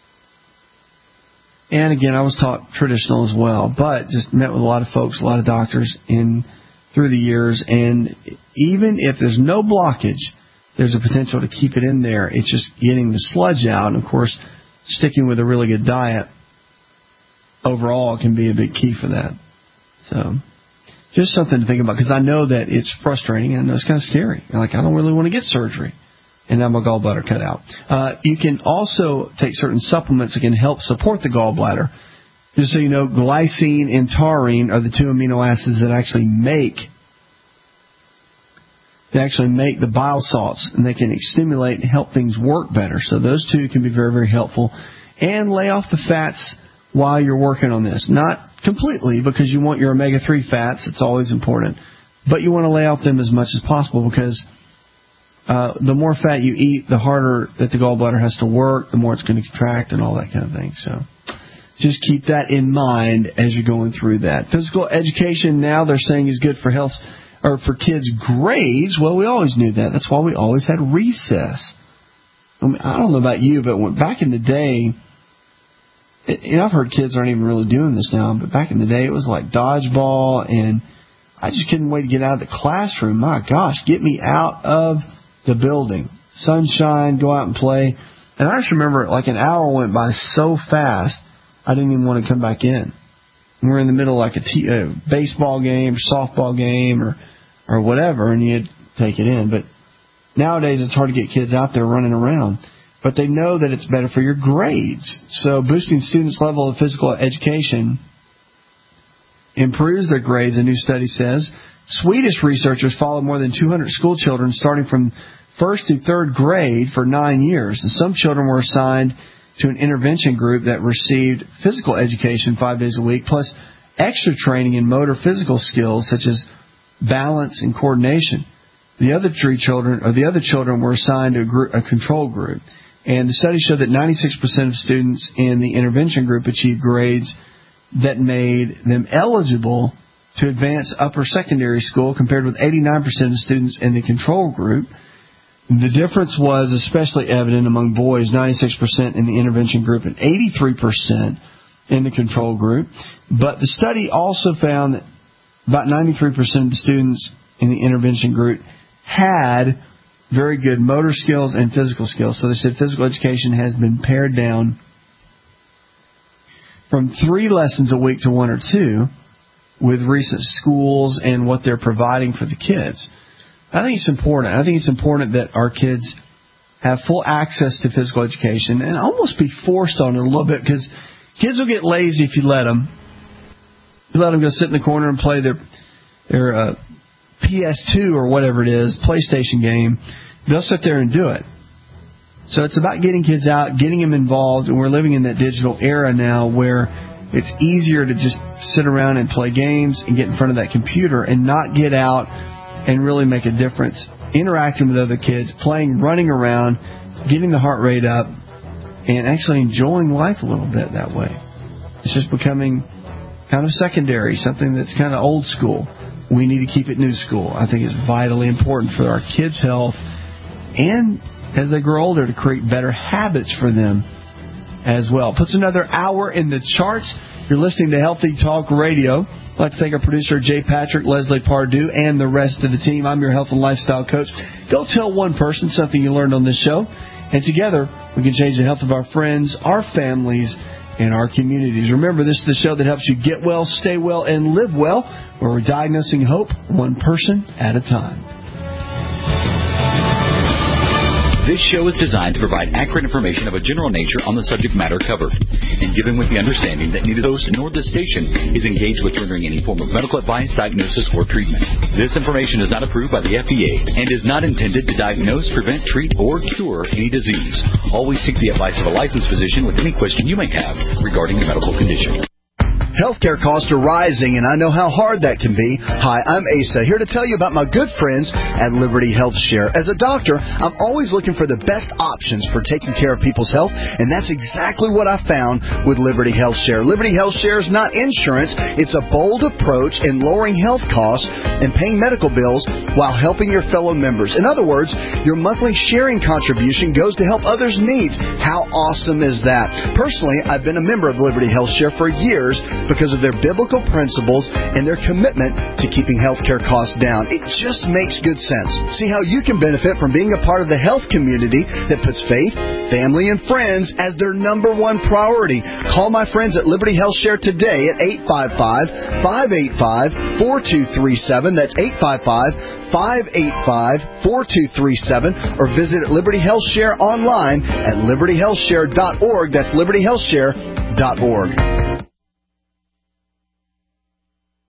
And again, I was taught traditional as well, but just met with a lot of folks, a lot of doctors in through the years, and even if there's no blockage, there's a potential to keep it in there. It's just getting the sludge out. And, of course, sticking with a really good diet overall can be a big key for that. So just something to think about, because I know that it's frustrating and I know it's kind of scary. Like, I don't really want to get surgery and have my gallbladder cut out. Uh, you can also take certain supplements that can help support the gallbladder. Just so you know, glycine and taurine are the two amino acids that actually make They actually make the bile salts, and they can stimulate and help things work better. So those two can be very, very helpful. And lay off the fats while you're working on this. Not completely, because you want your omega three fats. It's always important. But you want to lay off them as much as possible, because uh, the more fat you eat, the harder that the gallbladder has to work, the more it's going to contract and all that kind of thing. So just keep that in mind as you're going through that. Physical education now they're saying is good for health or for kids' grades. Well, we always knew that. That's why we always had recess. I mean, I don't know about you, but when, back in the day, it, you know, I've heard kids aren't even really doing this now, but back in the day it was like dodgeball, and I just couldn't wait to get out of the classroom. My gosh, get me out of the building. Sunshine, go out and play. And I just remember like an hour went by so fast, I didn't even want to come back in. And we're in the middle of like a, t- a baseball game, or softball game, or or whatever, and you'd take it in. But nowadays it's hard to get kids out there running around. But they know that it's better for your grades. So boosting students' level of physical education improves their grades, a new study says. Swedish researchers followed more than two hundred school children starting from first to third grade for nine years. And some children were assigned to an intervention group that received physical education five days a week, plus extra training in motor physical skills such as balance and coordination. The other three children, or the other children, were assigned to a, group, a control group. And the study showed that ninety-six percent of students in the intervention group achieved grades that made them eligible to advance upper secondary school, compared with eighty-nine percent of students in the control group. The difference was especially evident among boys, ninety-six percent in the intervention group and eighty-three percent in the control group. But the study also found that about ninety-three percent of the students in the intervention group had very good motor skills and physical skills. So they said physical education has been pared down from three lessons a week to one or two with recent schools and what they're providing for the kids. I think it's important. I think it's important that our kids have full access to physical education and almost be forced on it a little bit, because kids will get lazy if you let them. You let them go sit in the corner and play their their uh, P S two or whatever it is, PlayStation game. They'll sit there and do it. So it's about getting kids out, getting them involved, and we're living in that digital era now where it's easier to just sit around and play games and get in front of that computer and not get out and really make a difference, interacting with other kids, playing, running around, getting the heart rate up, and actually enjoying life a little bit that way. It's just becoming kind of secondary, something that's kind of old school. We need to keep it new school. I think it's vitally important for our kids' health and as they grow older to create better habits for them as well. Puts another hour in the charts. You're listening to Healthy Talk Radio. I'd like to thank our producer, Jay Patrick, Leslie Pardue, and the rest of the team. I'm your health and lifestyle coach. Go tell one person something you learned on this show, and together we can change the health of our friends, our families, and our communities. Remember, this is the show that helps you get well, stay well, and live well, where we're diagnosing hope one person at a time. This show is designed to provide accurate information of a general nature on the subject matter covered, and given with the understanding that neither host nor the station is engaged with rendering any form of medical advice, diagnosis, or treatment. This information is not approved by the F D A and is not intended to diagnose, prevent, treat, or cure any disease. Always seek the advice of a licensed physician with any question you may have regarding a medical condition. Healthcare costs are rising, and I know how hard that can be. Hi, I'm Asa, here to tell you about my good friends at Liberty Health Share. As a doctor, I'm always looking for the best options for taking care of people's health, and that's exactly what I found with Liberty Health Share. Liberty Health Share is not insurance. It's a bold approach in lowering health costs and paying medical bills while helping your fellow members. In other words, your monthly sharing contribution goes to help others' needs. How awesome is that? Personally, I've been a member of Liberty Health Share for years because of their biblical principles and their commitment to keeping healthcare costs down. It just makes good sense. See how you can benefit from being a part of the health community that puts faith, family, and friends as their number one priority. Call my friends at Liberty Health Share today at eight five five, five eight five, four two three seven. That's eight five five, five eight five, four two three seven, or visit Liberty Health Share online at liberty health share dot org. That's liberty health share dot org.